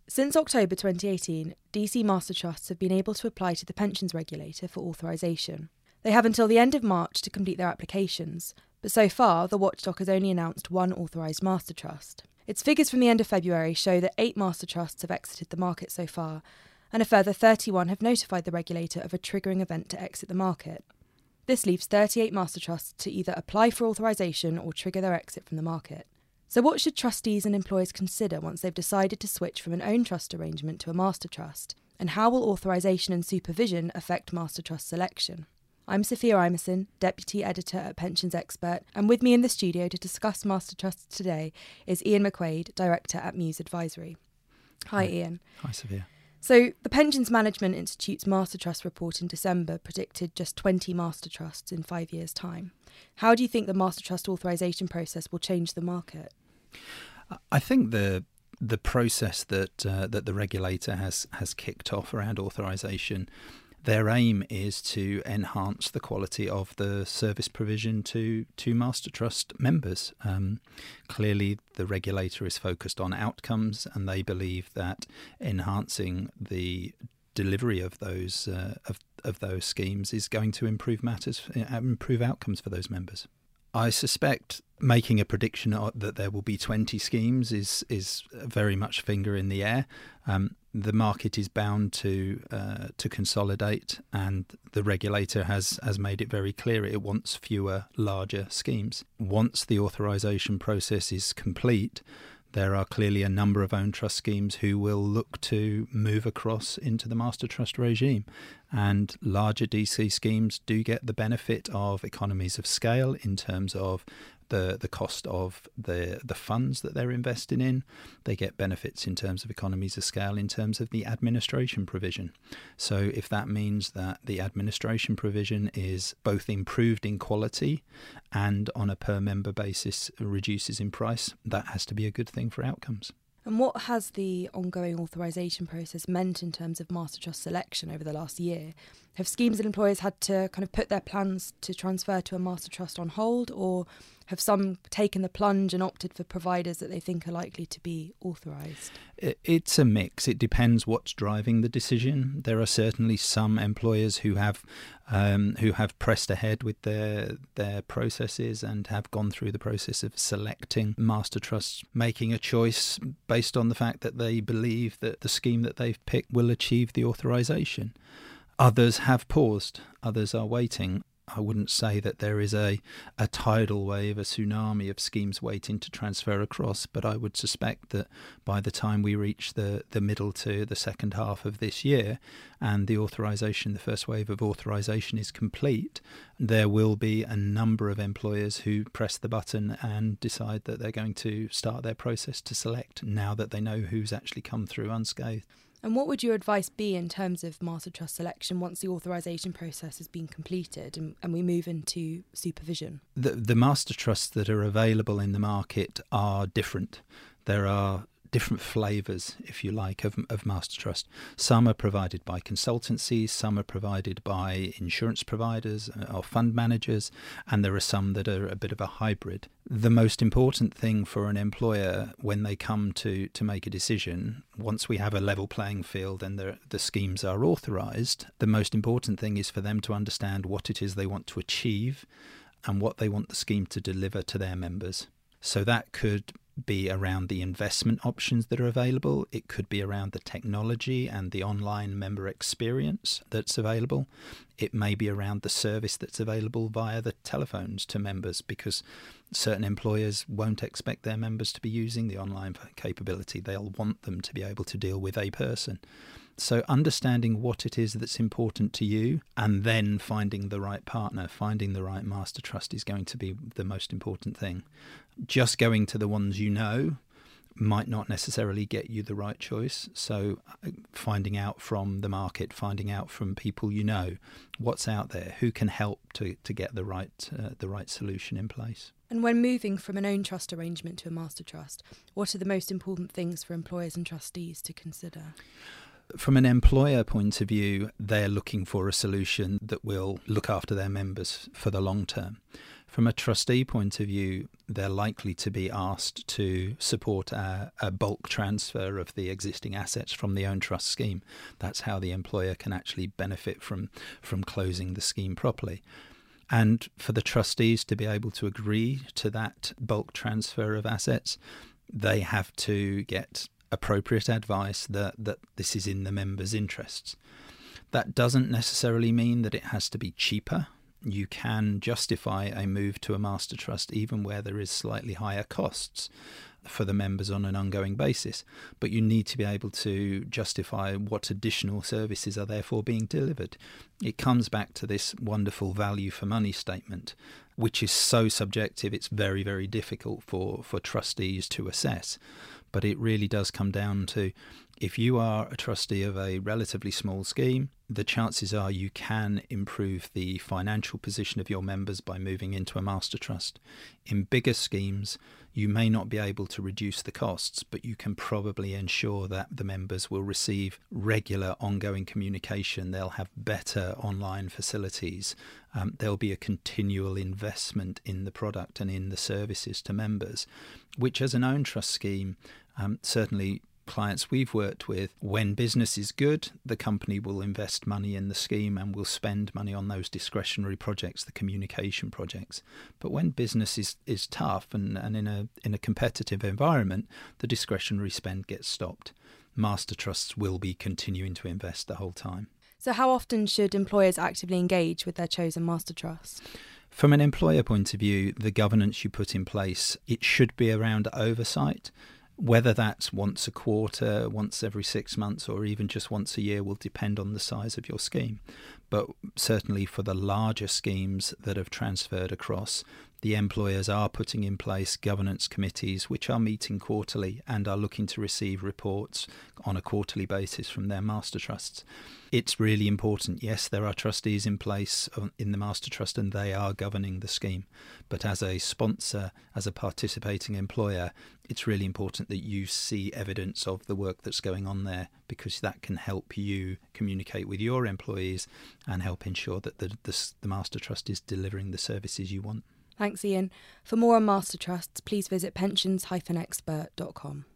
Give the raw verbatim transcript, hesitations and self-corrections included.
Since October twenty eighteen, D C Master Trusts have been able to apply to the pensions regulator for authorisation. They have until the end of March to complete their applications, but so far the watchdog has only announced one authorised Master Trust. Its figures from the end of February show that eight Master Trusts have exited the market so far, and a further thirty-one have notified the regulator of a triggering event to exit the market. This leaves thirty-eight Master Trusts to either apply for authorisation or trigger their exit from the market. So what should trustees and employers consider once they've decided to switch from an own trust arrangement to a Master Trust? And how will authorisation and supervision affect Master Trust selection? I'm Sophia Imeson, Deputy Editor at Pensions Expert, and with me in the studio to discuss Master Trusts today is Ian McQuaid, Director at Muse Advisory. Hi, Hi. Ian. Hi, Sophia. So, the Pensions Management Institute's Master Trust report in December predicted just twenty Master Trusts in five years' time. How do you think the Master Trust authorisation process will change the market? I think the the process that uh, that the regulator has has kicked off around authorisation, their aim is to enhance the quality of the service provision to, to Master Trust members. Um, clearly, the regulator is focused on outcomes, and they believe that enhancing the delivery of those uh, of of those schemes is going to improve matters, improve outcomes for those members. I suspect making a prediction that there will be twenty schemes is is very much finger in the air. Um, the market is bound to uh, to consolidate, and the regulator has, has made it very clear it wants fewer, larger schemes. Once the authorisation process is complete, there are clearly a number of own trust schemes who will look to move across into the Master Trust regime. And larger D C schemes do get the benefit of economies of scale in terms of the, the cost of the, the funds that they're investing in. They get benefits in terms of economies of scale in terms of the administration provision. So if that means that the administration provision is both improved in quality and on a per member basis reduces in price, that has to be a good thing for outcomes. And what has the ongoing authorisation process meant in terms of Master Trust selection over the last year? Have schemes and employers had to kind of put their plans to transfer to a Master Trust on hold, or have some taken the plunge and opted for providers that they think are likely to be authorised? It's a mix. It depends what's driving the decision. There are certainly some employers who have um, who have pressed ahead with their their processes and have gone through the process of selecting Master Trusts, making a choice based on the fact that they believe that the scheme that they've picked will achieve the authorisation. Others have paused. Others are waiting. I wouldn't say that there is a, a tidal wave, a tsunami of schemes waiting to transfer across, but I would suspect that by the time we reach the, the middle to the second half of this year and the authorisation, the first wave of authorisation is complete, there will be a number of employers who press the button and decide that they're going to start their process to select now that they know who's actually come through unscathed. And what would your advice be in terms of Master Trust selection once the authorisation process has been completed and, and we move into supervision? The, the Master Trusts that are available in the market are different. There are different flavours, if you like, of, of Master Trust. Some are provided by consultancies, some are provided by insurance providers or fund managers, and there are some that are a bit of a hybrid. The most important thing for an employer when they come to, to make a decision, once we have a level playing field and the, the schemes are authorised, the most important thing is for them to understand what it is they want to achieve and what they want the scheme to deliver to their members. So that could be around the investment options that are available. It could be around the technology and the online member experience that's available. It may be around the service that's available via the telephones to members, because certain employers won't expect their members to be using the online capability. They'll want them to be able to deal with a person. So understanding what it is that's important to you and then finding the right partner, finding the right Master Trust is going to be the most important thing. Just going to the ones you know might not necessarily get you the right choice. So finding out from the market, finding out from people you know, what's out there, who can help to, to get the right uh, the right solution in place. And when moving from an own trust arrangement to a Master Trust, what are the most important things for employers and trustees to consider? From an employer point of view, they're looking for a solution that will look after their members for the long term. From a trustee point of view, they're likely to be asked to support a, a bulk transfer of the existing assets from the own trust scheme. That's how the employer can actually benefit from, from closing the scheme properly. And for the trustees to be able to agree to that bulk transfer of assets, they have to get appropriate advice that, that this is in the members' interests. That doesn't necessarily mean that it has to be cheaper. You can justify a move to a master trust even where there is slightly higher costs for the members on an ongoing basis. But you need to be able to justify what additional services are therefore being delivered. It comes back to this wonderful value for money statement, which is so subjective it's very, very difficult for, for trustees to assess. But it really does come down to, if you are a trustee of a relatively small scheme, the chances are you can improve the financial position of your members by moving into a master trust. In bigger schemes, you may not be able to reduce the costs, but you can probably ensure that the members will receive regular ongoing communication. They'll have better online facilities. Um, there'll be a continual investment in the product and in the services to members, which as an own trust scheme, um, certainly clients we've worked with, when business is good, the company will invest money in the scheme and will spend money on those discretionary projects, the communication projects. But when business is, is tough and, and in a in a competitive environment, the discretionary spend gets stopped. Master trusts will be continuing to invest the whole time. So how often should employers actively engage with their chosen master trust? From an employer point of view, the governance you put in place, it should be around oversight. Whether that's once a quarter, once every six months, or even just once a year will depend on the size of your scheme. But certainly for the larger schemes that have transferred across, the employers are putting in place governance committees which are meeting quarterly and are looking to receive reports on a quarterly basis from their master trusts. It's really important. Yes, there are trustees in place in the master trust and they are governing the scheme. But as a sponsor, as a participating employer, it's really important that you see evidence of the work that's going on there, because that can help you communicate with your employees and help ensure that the, the, the master trust is delivering the services you want. Thanks, Ian. For more on master trusts, please visit pensions dash expert dot com.